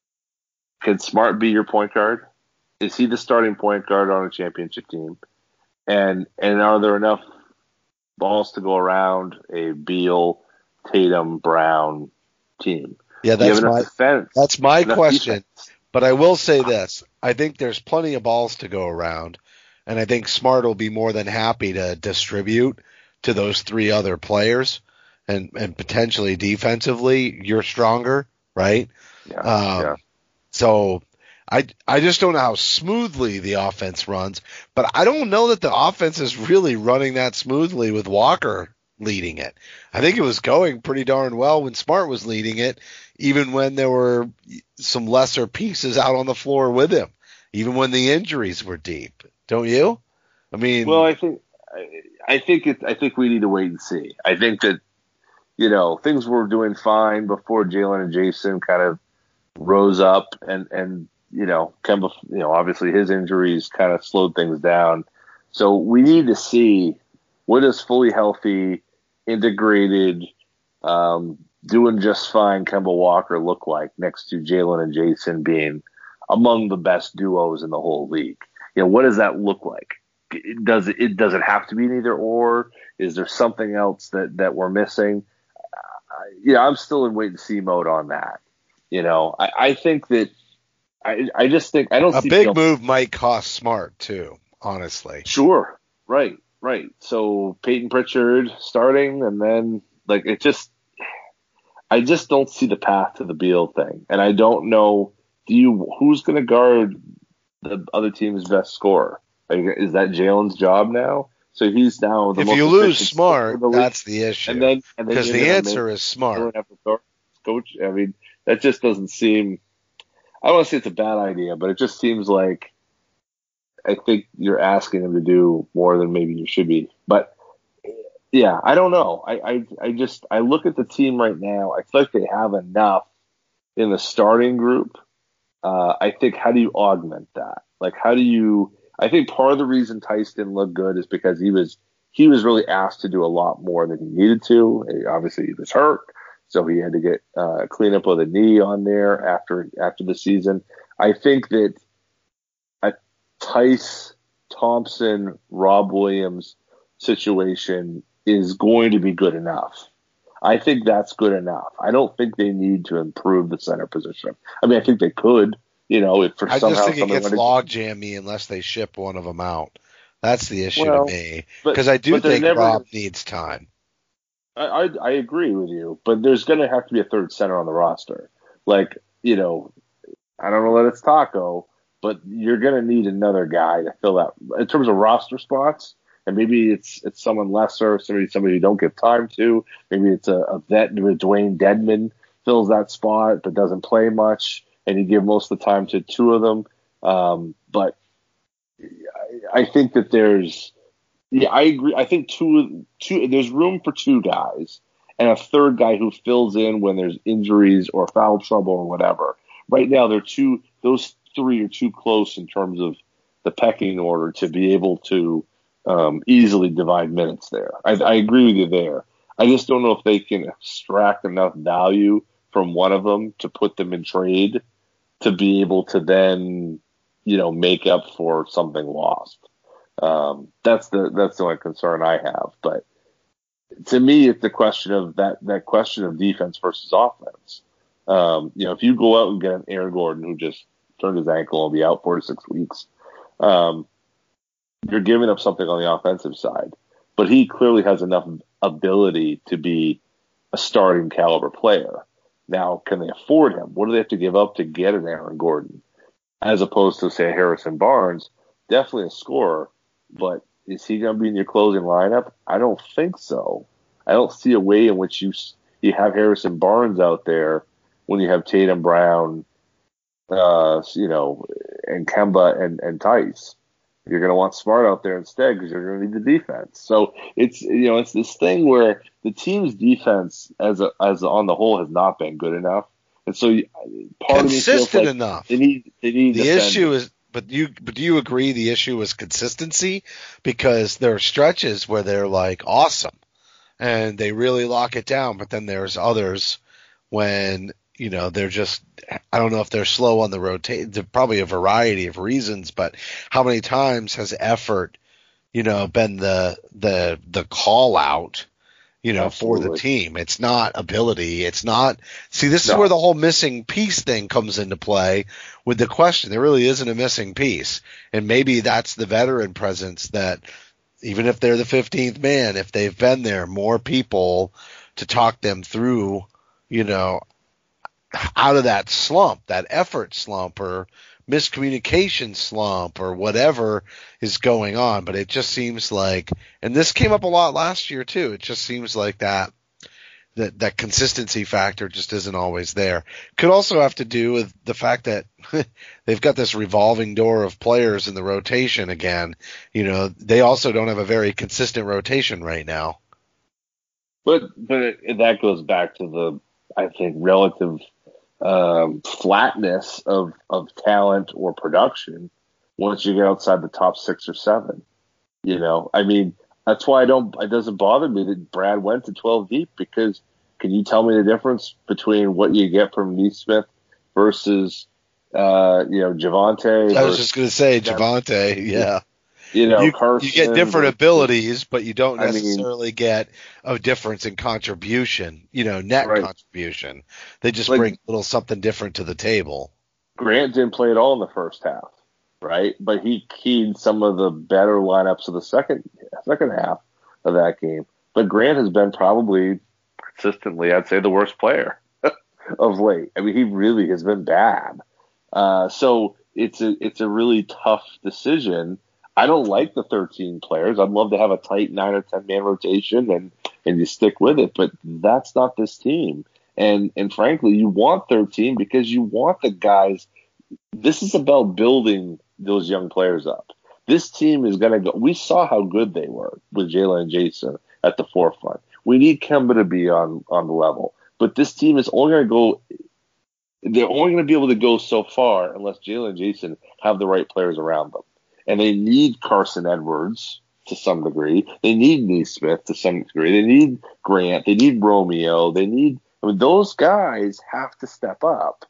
Can Smart be your point guard? Is he the starting point guard on a championship team? And and are there enough balls to go around a Beal, Tatum, Brown team? Yeah, that's my defense, that's my question. Defense? But I will say this: I think there's plenty of balls to go around, and I think Smart will be more than happy to distribute to those three other players, and and potentially defensively, you're stronger, right? Yeah. Um, yeah. So I I just don't know how smoothly the offense runs, but I don't know that the offense is really running that smoothly with Walker leading it. I think it was going pretty darn well when Smart was leading it, even when there were some lesser pieces out on the floor with him, even when the injuries were deep. Don't you? I mean, well, I think I, I think it. I think we need to wait and see. I think that you know things were doing fine before Jalen and Jason kind of rose up, and and you know Kemba, you know obviously his injuries kind of slowed things down. So we need to see what does fully healthy, integrated, um, doing just fine Kemba Walker look like next to Jalen and Jason being among the best duos in the whole league. You know, what does that look like? Does it, it does it have to be an either or? Is there something else that, that we're missing? Uh, yeah, I'm still in wait and see mode on that. You know, I, I think that I I just think I don't a see big Bill- move might cost Smart too, honestly. Sure, right, right. So Peyton Pritchard starting, and then like it just I just don't see the path to the Beal thing, and I don't know. Do you who's going to guard the other team's best scorer? Like, is that Jalen's job now? So he's now the if most you lose efficient Smart, scorer in the league. that's the issue. And then and then because you're the gonna answer make- is Smart. have to guard coach. I mean, that just doesn't seem. I don't want to say it's a bad idea, but it just seems like I think you're asking him to do more than maybe you should be. But yeah, I don't know. I, I, I just I look at the team right now. I feel like they have enough in the starting group. Uh, I think how do you augment that? Like how do you? I think part of the reason Tice didn't look good is because he was he was really asked to do a lot more than he needed to. He, obviously, he was hurt. So he had to get uh, clean up with a knee on there after after the season. I think that a Tice, Thompson, Rob Williams situation is going to be good enough. I think that's good enough. I don't think they need to improve the center position. I mean, I think they could, you know, if for I somehow just think it gets to... log jammy unless they ship one of them out. That's the issue well, to me because I do think never... Rob needs time. I, I I agree with you, but there's going to have to be a third center on the roster. Like, you know, I don't know that it's Taco, but you're going to need another guy to fill that in terms of roster spots. And maybe it's it's someone lesser, somebody somebody you don't give time to. Maybe it's a, a vet, Dwayne Dedman fills that spot but doesn't play much, and you give most of the time to two of them. Um, but I, I think that there's, yeah, I agree. I think two two there's room for two guys and a third guy who fills in when there's injuries or foul trouble or whatever. Right now, they're two; those three are too close in terms of the pecking order to be able to. Um, easily divide minutes there. I, I agree with you there. I just don't know if they can extract enough value from one of them to put them in trade to be able to then, you know, make up for something lost. Um, that's the that's the only concern I have. But to me, it's the question of that that question of defense versus offense. Um, you know, if you go out and get an Aaron Gordon who just turned his ankle and will be out four to six weeks. Um, You're giving up something on the offensive side, but he clearly has enough ability to be a starting caliber player. Now, can they afford him? What do they have to give up to get an Aaron Gordon? As opposed to, say, Harrison Barnes, definitely a scorer, but is he going to be in your closing lineup? I don't think so. I don't see a way in which you you have Harrison Barnes out there when you have Tatum, Brown, uh, you know, and Kemba and, and Tice. You're going to want Smart out there instead because you're going to need the defense. So it's, you know, it's this thing where the team's defense as a, as on the whole has not been good enough. And so part of me feels Consistent like enough. they need they need The defenders. issue is, but you but do you agree the issue is consistency? Because there are stretches where they're like awesome and they really lock it down, but then there's others when, you know, they're just, I don't know if they're slow on the rotate. There's probably a variety of reasons, but how many times has effort, you know, been the the the call out, you know, Absolutely. for the team? It's not ability. It's not. See, this No. is where the whole missing piece thing comes into play with the question. There really isn't a missing piece, and maybe that's the veteran presence that, even if they're the fifteenth man, if they've been there, more people to talk them through, you know, out of that slump, that effort slump or miscommunication slump or whatever is going on. But it just seems like, and this came up a lot last year too, it just seems like that that that consistency factor just isn't always there. Could also have to do with the fact that they've got this revolving door of players in the rotation again. You know, they also don't have a very consistent rotation right now. But but that goes back to the, I think, relative um, flatness of of talent or production once you get outside the top six or seven. You know, I mean, that's why I don't. It doesn't bother me that Brad went to twelve deep, because can you tell me the difference between what you get from Neesmith versus uh, you know Javonte? I was just going to say Javonte, yeah. You know, you, Carson, you get different versus, abilities, but you don't necessarily I mean, get a difference in contribution. You know, net right. contribution. They just like, bring a little something different to the table. Grant didn't play at all in the first half, right? But he keyed some of the better lineups of the second second half of that game. But Grant has been probably consistently, I'd say, the worst player of late. I mean, he really has been bad. Uh, so it's a it's a really tough decision. I don't like the thirteen players. I'd love to have a tight nine or ten man rotation and and you stick with it. But that's not this team. And and frankly, you want thirteen because you want the guys. This is about building those young players up. This team is going to go. We saw how good they were with Jalen and Jason at the forefront. We need Kemba to be on, on the level. But this team is only going to go – they're only going to be able to go so far unless Jalen and Jason have the right players around them. And they need Carson Edwards to some degree. They need Neesmith to some degree. They need Grant. They need Romeo. They need – I mean, those guys have to step up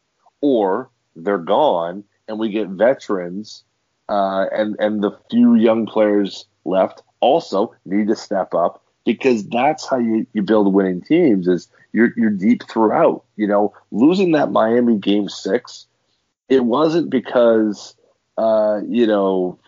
or they're gone and we get veterans uh, and, and the few young players left also need to step up, because that's how you, you build winning teams is you're, you're deep throughout. You know, losing that Miami game six, it wasn't because, uh, you know,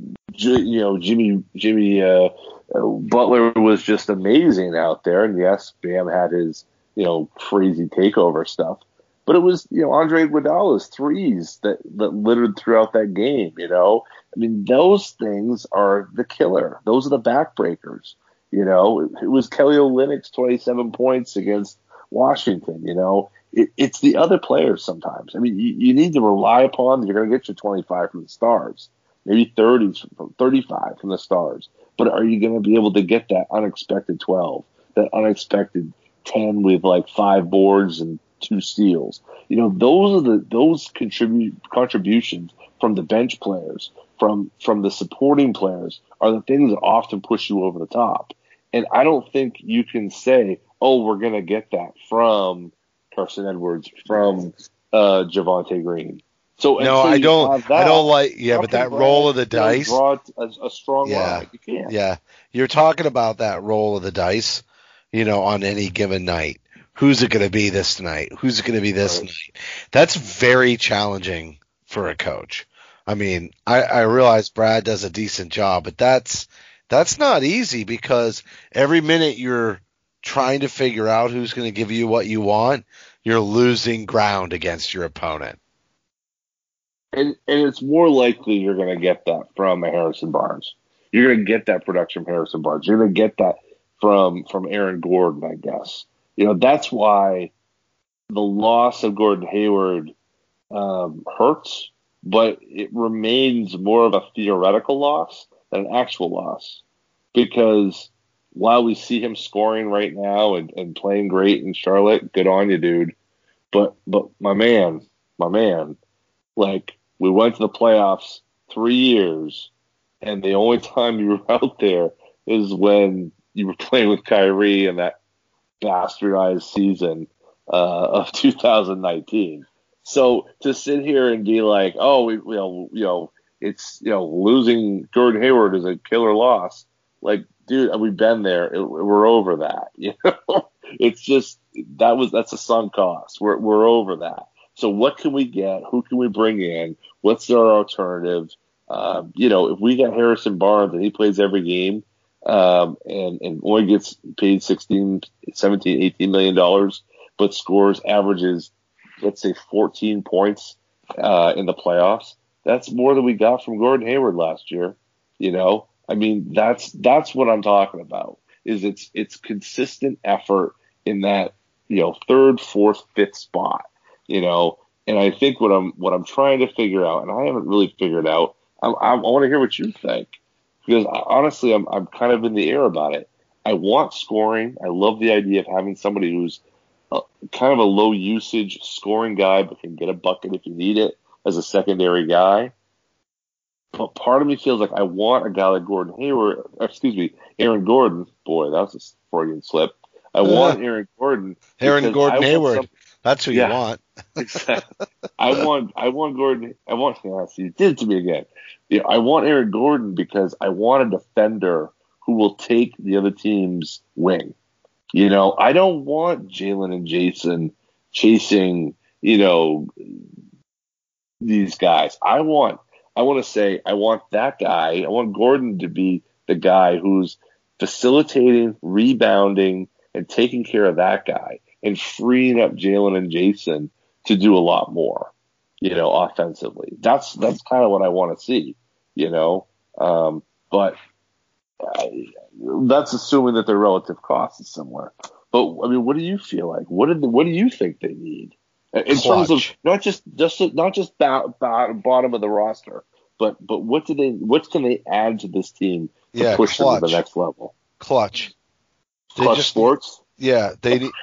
J- you know, Jimmy, Jimmy uh, Butler was just amazing out there. And yes, Bam had his, you know, crazy takeover stuff. But it was, you know, Andre Iguodala's threes that, that littered throughout that game, you know. I mean, those things are the killer. Those are the backbreakers, you know. It, it was Kelly Olynyk's twenty-seven points against Washington, you know. It, it's the other players sometimes. I mean, you, you need to rely upon, you're going to get your twenty-five from the stars, maybe thirty, from thirty-five from the stars. But are you going to be able to get that unexpected twelve, that unexpected ten with like five boards and two steals? You know, those are the those contribute contributions from the bench players, from from the supporting players, are the things that often push you over the top. And I don't think you can say, oh, we're going to get that from Carson Edwards, from uh, Javonte Green. So no, I don't. That, I don't like. Yeah, but that Brad, roll of the you know, dice. Draw a, a strong yeah, line. You can't. Yeah, you're talking about that roll of the dice. You know, on any given night, who's it going to be this night? Who's it going to be this right. night? That's very challenging for a coach. I mean, I, I realize Brad does a decent job, but that's that's not easy, because every minute you're trying to figure out who's going to give you what you want, you're losing ground against your opponent. And and it's more likely you're going to get that from a Harrison Barnes. You're going to get that production from Harrison Barnes. You're going to get that from from Aaron Gordon, I guess. You know, that's why the loss of Gordon Hayward um, hurts, but it remains more of a theoretical loss than an actual loss. Because while we see him scoring right now and, and playing great in Charlotte, good on you, dude. But but my man, my man, like we went to the playoffs three years, and the only time you were out there is when you were playing with Kyrie in that bastardized season uh, of two thousand nineteen. So to sit here and be like, oh, we, you know, you know, it's you know, losing Gordon Hayward is a killer loss. Like, dude, we've been there. It, we're over that. You know, it's just that was that's a sunk cost. We're we're over that. So what can we get? Who can we bring in? What's our alternative? Um, you know, if we got Harrison Barnes and he plays every game um, and, and only gets paid sixteen, seventeen, eighteen million dollars, but scores averages, let's say fourteen points uh, in the playoffs, that's more than we got from Gordon Hayward last year. You know, I mean, that's that's what I'm talking about. Is it's it's consistent effort in that you know third, fourth, fifth spot. You know, and I think what I'm what I'm trying to figure out, and I haven't really figured out. I'm, I'm, I want to hear what you think because I, honestly, I'm I'm kind of in the air about it. I want scoring. I love the idea of having somebody who's a, kind of a low usage scoring guy, but can get a bucket if you need it as a secondary guy. But part of me feels like I want a guy like Gordon Hayward, excuse me, Aaron Gordon. Boy, that was a Freudian slip. I uh, want Aaron Gordon. Aaron Gordon Hayward. Some, That's who yeah, you want. Exactly. I want, I want Gordon. I want. Yeah, you did it to me again. Yeah, I want Aaron Gordon because I want a defender who will take the other team's wing. You know, I don't want Jalen and Jason chasing. You know, these guys. I want. I want to say I want that guy. I want Gordon to be the guy who's facilitating, rebounding, and taking care of that guy, and freeing up Jalen and Jason to do a lot more, you know, offensively. That's that's kind of what I want to see, you know. Um, but I, that's assuming that their relative cost is similar. But I mean, what do you feel like? What did the, what do you think they need in Clutch. terms of not just just not just ba- ba- bottom of the roster, but but what do they what can they add to this team to yeah, push clutch. them to the next level? Clutch. They Clutch just, sports. Yeah, they need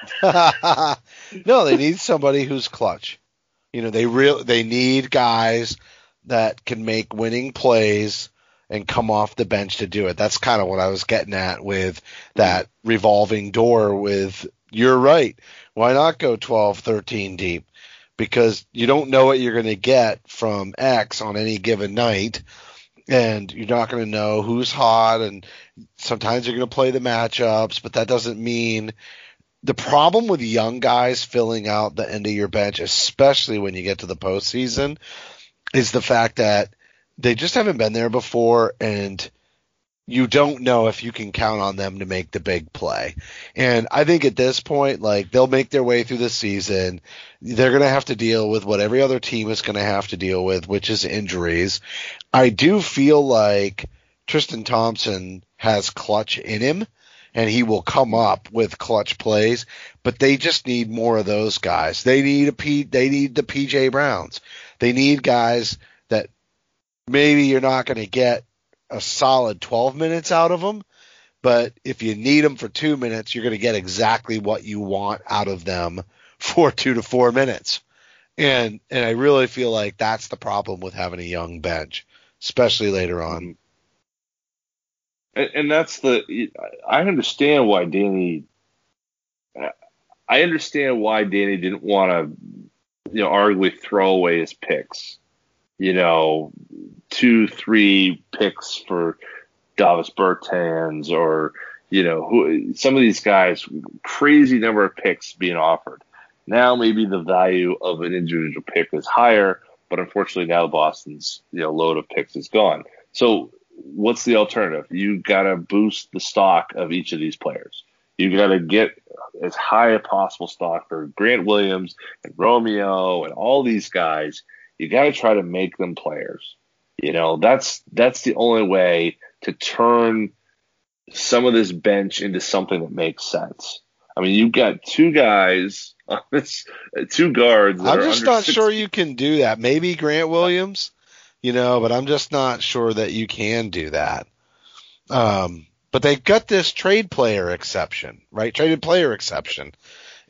no, they need somebody who's clutch. You know, they real they need guys that can make winning plays and come off the bench to do it. That's kind of what I was getting at with that revolving door with you're right. Why not go twelve, thirteen deep? Because you don't know what you're going to get from X on any given night. And you're not going to know who's hot, and sometimes you're going to play the matchups, but that doesn't mean the problem with young guys filling out the end of your bench, especially when you get to the postseason, is the fact that they just haven't been there before, and you don't know if you can count on them to make the big play. And I think at this point, like, they'll make their way through the season. They're going to have to deal with what every other team is going to have to deal with, which is injuries. I do feel like Tristan Thompson has clutch in him, and he will come up with clutch plays, but they just need more of those guys. They need a P, they need the P J Browns. They need guys that maybe you're not going to get a solid twelve minutes out of them, but if you need them for two minutes, you're going to get exactly what you want out of them for two to four minutes. And and I really feel like that's the problem with having a young bench, especially later on. And, and that's the I understand why Danny. I understand why Danny didn't want to, you know, arguably throw away his picks. You know, two, three picks for Davis Bertans or, you know, who, some of these guys, crazy number of picks being offered. Now maybe the value of an individual pick is higher, but unfortunately now Boston's, you know, load of picks is gone. So what's the alternative? You got to boost the stock of each of these players. You got to get as high a possible stock for Grant Williams and Romeo and all these guys. You got to try to make them players. You know, that's that's the only way to turn some of this bench into something that makes sense. I mean, you've got two guys on this, two guards. That I'm just not six sure you can do that. Maybe Grant Williams, you know, but I'm just not sure that you can do that. Um, but they've got this trade player exception, right? Traded player exception.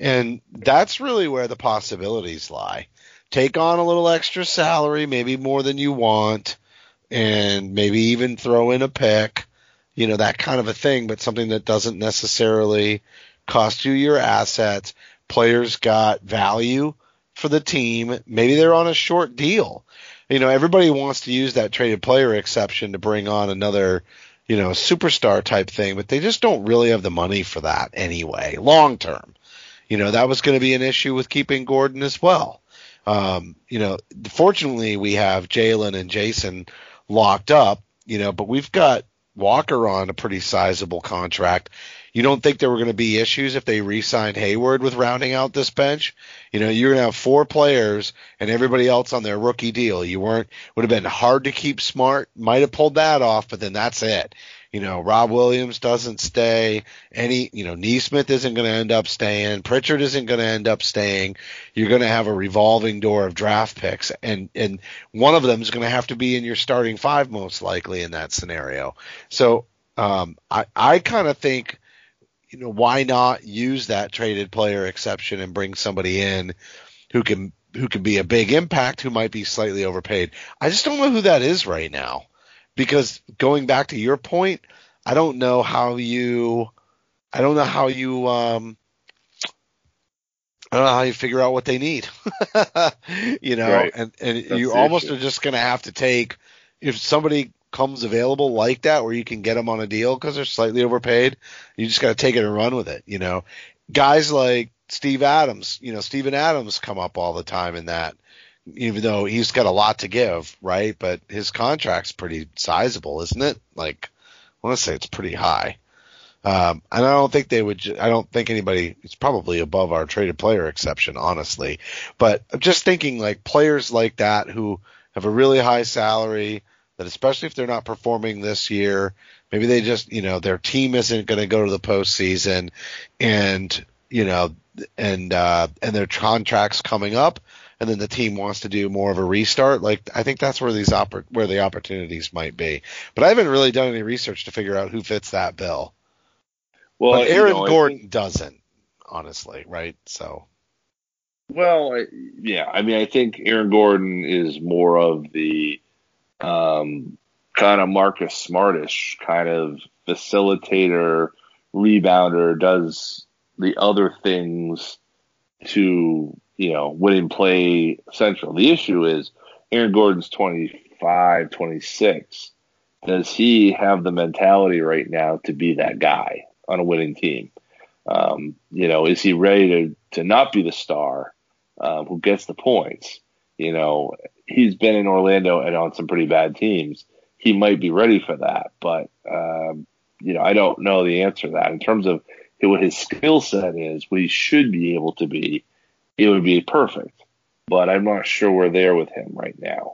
And that's really where the possibilities lie. Take on a little extra salary, maybe more than you want, and maybe even throw in a pick, you know, that kind of a thing, but something that doesn't necessarily cost you your assets. Players got value for the team. Maybe they're on a short deal. You know, everybody wants to use that traded player exception to bring on another, you know, superstar type thing, but they just don't really have the money for that anyway, long term. You know, that was going to be an issue with keeping Gordon as well. Um, you know, fortunately we have Jalen and Jason locked up, you know, but we've got Walker on a pretty sizable contract. You don't think there were going to be issues if they re-signed Hayward with rounding out this bench? You know, you're going to have four players and everybody else on their rookie deal. You weren't, would have been hard to keep Smart, might have pulled that off, but then that's it. You know, Rob Williams doesn't stay. Any, you know, Neesmith isn't going to end up staying. Pritchard isn't going to end up staying. You're going to have a revolving door of draft picks, and and one of them is going to have to be in your starting five most likely in that scenario. So um, I I kind of think, you know, why not use that traded player exception and bring somebody in who can who can be a big impact, who might be slightly overpaid. I just don't know who that is right now. Because going back to your point, I don't know how you, I don't know how you, um, I don't know how you figure out what they need, you know, right. and, and you almost issue. Are just going to have to take, if somebody comes available like that, where you can get them on a deal because they're slightly overpaid, you just got to take it and run with it. You know, guys like Steve Adams, you know, Steven Adams come up all the time in that. Even though he's got a lot to give, right? But his contract's pretty sizable, isn't it? Like, I want to say it's pretty high. Um, and I don't think they would, ju- I don't think anybody, it's probably above our traded player exception, honestly. But I'm just thinking like players like that who have a really high salary, that especially if they're not performing this year, maybe they just, you know, their team isn't going to go to the postseason and, you know, and, uh, and their contract's coming up. And then the team wants to do more of a restart. Like, I think that's where these oppor- where the opportunities might be. But I haven't really done any research to figure out who fits that bill. Well, but Aaron you know, Gordon think, doesn't, honestly, right? So. Well, I, yeah, I mean, I think Aaron Gordon is more of the um, kind of Marcus Smartish kind of facilitator, rebounder, does the other things to, you know, winning play central. The issue is Aaron Gordon's twenty-five, twenty-six. Does he have the mentality right now to be that guy on a winning team? Um, you know, is he ready to, to not be the star um, who gets the points? You know, he's been in Orlando and on some pretty bad teams. He might be ready for that, but, um, you know, I don't know the answer to that. In terms of what his skill set is, what he should be able to be, it would be perfect, but I'm not sure we're there with him right now.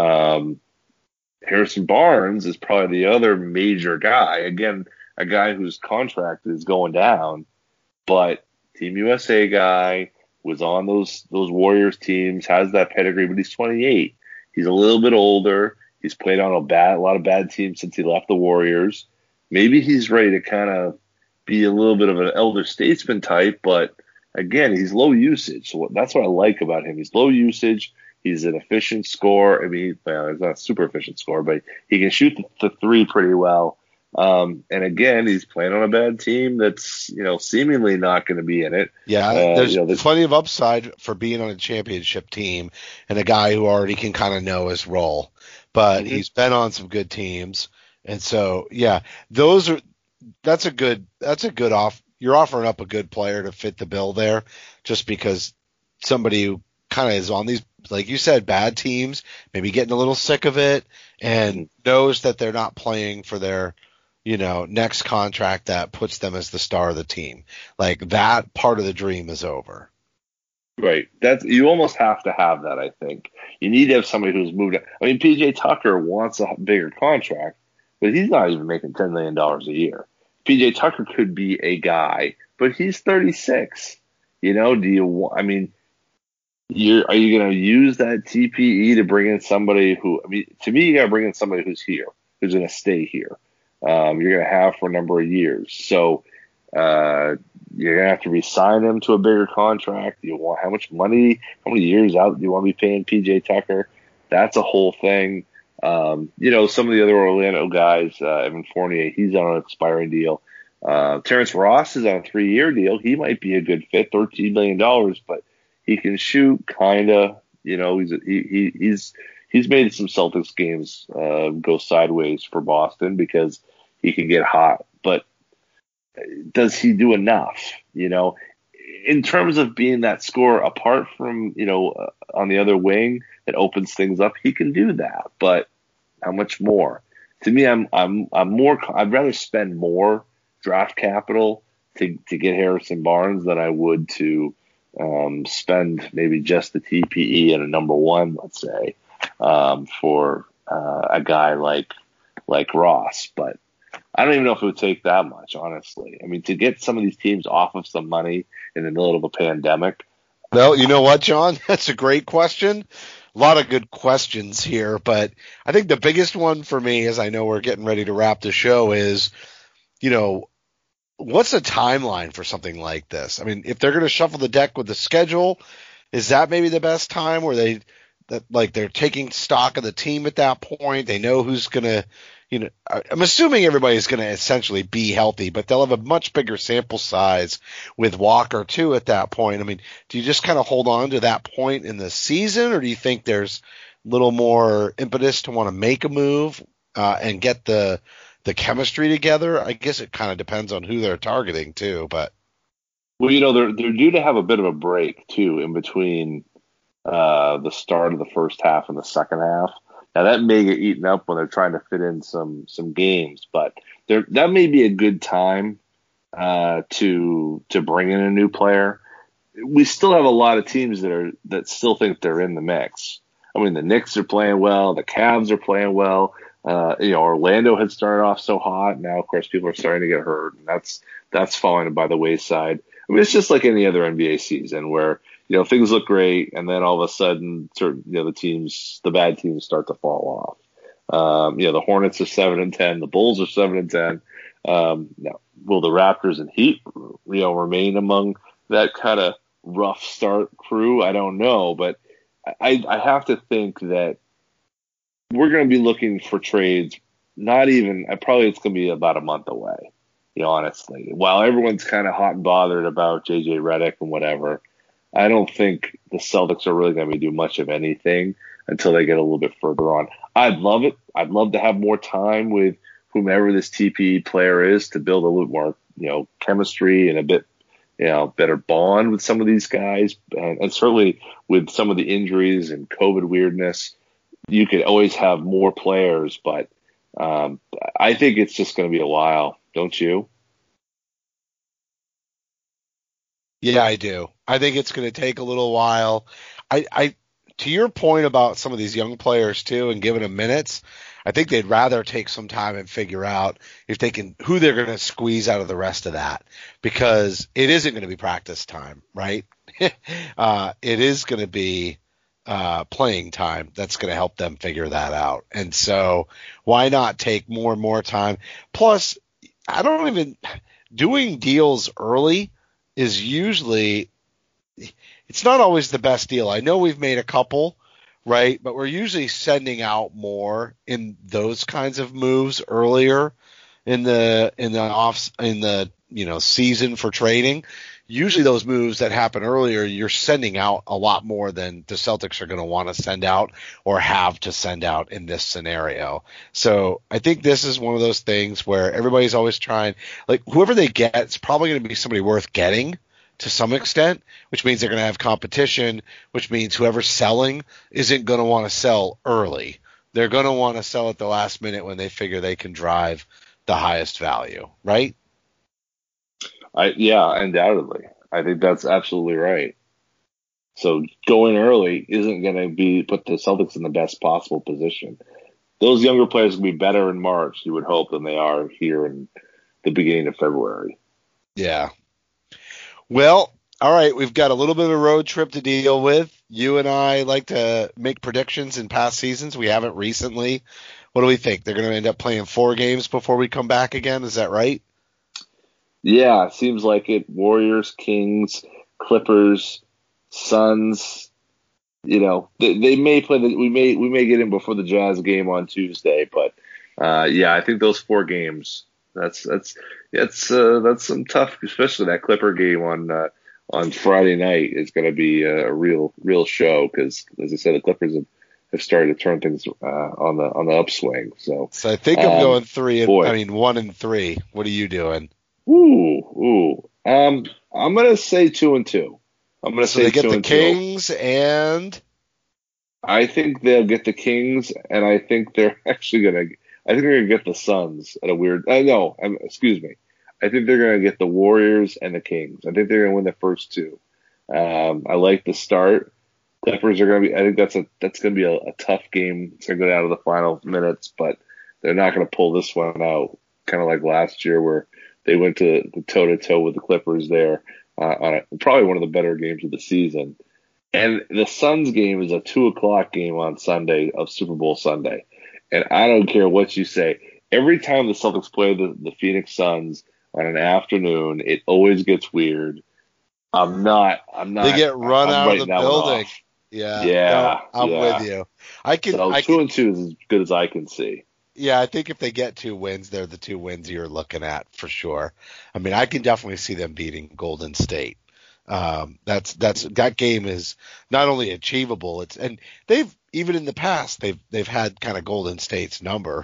Um, Harrison Barnes is probably the other major guy. Again, a guy whose contract is going down, but Team U S A guy, was on those those Warriors teams, has that pedigree, but he's twenty-eight. He's a little bit older. He's played on a bad, a lot of bad teams since he left the Warriors. Maybe he's ready to kind of be a little bit of an elder statesman type, but again, he's low usage. So that's what I like about him. He's low usage. He's an efficient scorer. I mean, well, he's not a super efficient scorer, but he can shoot the, the three pretty well. Um, and again, he's playing on a bad team that's, you know, seemingly not going to be in it. Yeah, uh, there's you know, plenty of upside for being on a championship team and a guy who already can kind of know his role. But mm-hmm. he's been on some good teams. And so, yeah, those are that's a good that's a good off. You're offering up a good player to fit the bill there, just because somebody who kind of is on these, like you said, bad teams, maybe getting a little sick of it, and knows that they're not playing for their, you know, next contract that puts them as the star of the team. Like, that part of the dream is over. Right. That's, you almost have to have that, I think. You need to have somebody who's moved up. I mean, P J Tucker wants a bigger contract, but he's not even making ten million dollars a year. P J Tucker could be a guy, but he's thirty-six. You know, do you, I mean, you're, are you going to use that T P E to bring in somebody who, I mean, to me, you got to bring in somebody who's here, who's going to stay here. Um, you're going to have for a number of years. So Uh, you're gonna have to re-sign him to a bigger contract. You want how much money? How many years out do you want to be paying P J Tucker? That's a whole thing. Um, you know, some of the other Orlando guys, uh, Evan Fournier, he's on an expiring deal. Uh, Terrence Ross is on a three-year deal. He might be a good fit, thirteen million dollars, but he can shoot, kinda. You know, he's he, he he's he's made some Celtics games uh, go sideways for Boston because he can get hot, but does he do enough? You know, in terms of being that scorer, apart from, you know, uh, on the other wing that opens things up, he can do that. But how much more? To me, I'm I'm I'm more. I'd rather spend more draft capital to to get Harrison Barnes than I would to um, spend maybe just the T P E and a number one, let's say, um, for uh, a guy like like Ross. But I don't even know if it would take that much, honestly. I mean, to get some of these teams off of some money in the middle of a pandemic. Well, you know what, John? That's a great question. A lot of good questions here, but I think the biggest one for me, as I know we're getting ready to wrap the show, is, you know, what's the timeline for something like this? I mean, if they're going to shuffle the deck with the schedule, is that maybe the best time where they, that like they're taking stock of the team at that point? They know who's going to, you know, I'm assuming everybody's going to essentially be healthy, but they'll have a much bigger sample size with Walker too at that point. I mean, do you just kind of hold on to that point in the season, or do you think there's a little more impetus to want to make a move uh, and get the the chemistry together? I guess it kind of depends on who they're targeting too, but. Well, you know, they're they're due to have a bit of a break too in between uh, the start of the first half and the second half. Now that may get eaten up when they're trying to fit in some some games, but there that may be a good time uh, to to bring in a new player. We still have a lot of teams that are that still think they're in the mix. I mean, the Knicks are playing well, the Cavs are playing well. Uh, you know, Orlando had started off so hot. Now, of course, people are starting to get hurt, and that's that's falling by the wayside. I mean, it's just like any other N B A season where, you know, things look great, and then all of a sudden, certain, you know, the teams, the bad teams, start to fall off. Um, you know, the Hornets are seven and ten, the Bulls are seven and ten. Um, now, will the Raptors and Heat, you know, remain among that kind of rough start crew? I don't know, but I, I have to think that we're going to be looking for trades. Not even, probably it's going to be about a month away. You know, honestly, while everyone's kind of hot and bothered about J J Redick and whatever, I don't think the Celtics are really going to be doing much of anything until they get a little bit further on. I'd love it. I'd love to have more time with whomever this T P E player is to build a little more, you know, chemistry and a bit, you know, better bond with some of these guys. And, and certainly with some of the injuries and COVID weirdness, you could always have more players, but um, I think it's just going to be a while. Don't you? Yeah, I do. I think it's going to take a little while. I, I, to your point about some of these young players too, and giving them minutes, I think they'd rather take some time and figure out if they can, who they're going to squeeze out of the rest of that, because it isn't going to be practice time, right? uh, it is going to be uh, playing time that's going to help them figure that out. And so why not take more and more time? Plus, I don't even doing deals early is usually, it's not always the best deal. I know we've made a couple, right? But we're usually sending out more in those kinds of moves earlier in the, in the off, in the, you know, season for trading. Usually those moves that happen earlier, you're sending out a lot more than the Celtics are going to want to send out or have to send out in this scenario. So I think this is one of those things where everybody's always trying, like whoever they get, it's probably going to be somebody worth getting to some extent, which means they're going to have competition, which means whoever's selling isn't going to want to sell early. They're going to want to sell at the last minute when they figure they can drive the highest value, right? I, yeah, undoubtedly. I think that's absolutely right. So going early isn't going to be put the Celtics in the best possible position. Those younger players will be better in March, you would hope, than they are here in the beginning of February. Yeah. Well, all right, we've got a little bit of a road trip to deal with. You and I like to make predictions in past seasons. We haven't recently. What do we think? They're going to end up playing four games before we come back again. Is that right? Yeah, seems like it. Warriors, Kings, Clippers, Suns. You know, they, they may play the we may we may get in before the Jazz game on Tuesday, but uh, yeah, I think those four games. That's that's that's uh, that's some tough, especially that Clipper game on uh, on Friday night is going to be a real real show because, as I said, the Clippers have, have started to turn things uh, on the on the upswing. So, so I think I'm um, going three. And, boy. I mean one and three. What are you doing? Ooh, ooh. Um, I'm gonna say two and two. I'm gonna So say they get two the and Kings two. and I think they'll get the Kings, and I think they're actually gonna. I think they're gonna get the Suns at a weird. Uh, no, um, excuse me. I think they're gonna get the Warriors and the Kings. I think they're gonna win the first two. Um, I like the start. Clippers are gonna be. I think that's a that's gonna be a, a tough game. It's gonna go down to the final minutes, but they're not gonna pull this one out. Kind of like last year where they went to toe to toe with the Clippers there uh, on a, probably one of the better games of the season. And the Suns game is a two o'clock game on Sunday of Super Bowl Sunday. And I don't care what you say. Every time the Celtics play the, the Phoenix Suns on an afternoon, it always gets weird. I'm not. I'm not. they get run I'm out of the writing that one building. off. Yeah, Yeah, no, I'm yeah. with you. I can. So I two can, and two is as good as I can see. Yeah, I think if they get two wins, they're the two wins you're looking at for sure. I mean, I can definitely see them beating Golden State. Um, that's that's that game is not only achievable, it's and they've even in the past they've they've had kind of Golden State's number,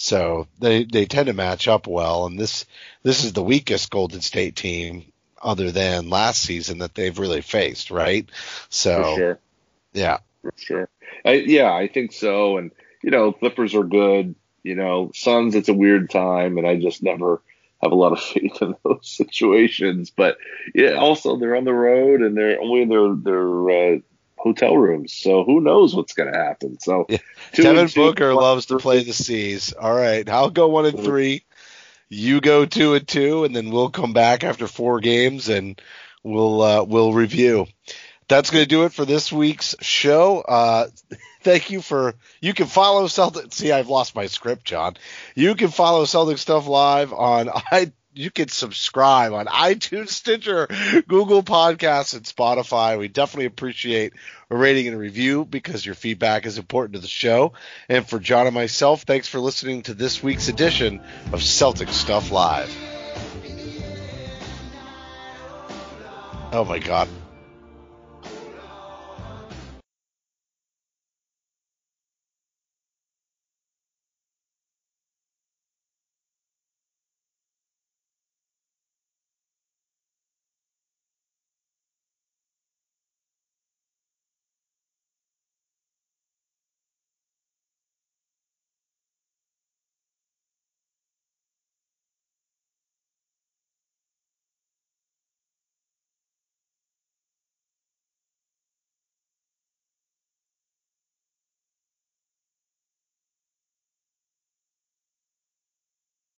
so they they tend to match up well. And this this is the weakest Golden State team other than last season that they've really faced, right? So For sure. yeah, For sure. I, yeah, I think so. And you know, Clippers are good. You know, Suns, it's a weird time, and I just never have a lot of faith in those situations. But yeah, also they're on the road and they're only in their their uh, hotel rooms, so who knows what's going to happen? So, yeah. two Devin and two, Booker one loves to and play three. the C's. All right, I'll go one and three. You go two and two, and then we'll come back after four games and we'll uh, we'll review. That's going to do it for this week's show. Uh, thank you for, you can follow Celtic. See, I've lost my script, John. You can follow Celtic Stuff Live on, I, you can subscribe on iTunes, Stitcher, Google Podcasts, and Spotify. We definitely appreciate a rating and a review because your feedback is important to the show. And for John and myself, thanks for listening to this week's edition of Celtic Stuff Live. Oh my God.